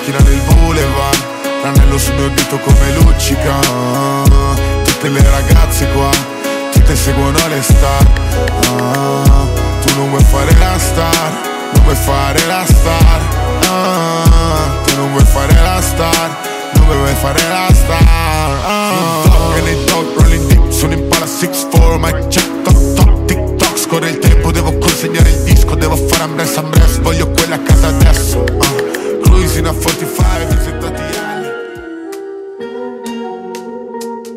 macchina nel boulevard, l'anello sul mio dito come luccica. Tutte le ragazze qua, tutte seguono le star. Tu non vuoi fare la star, non vuoi fare la star. Tu non vuoi fare la star, non vuoi fare la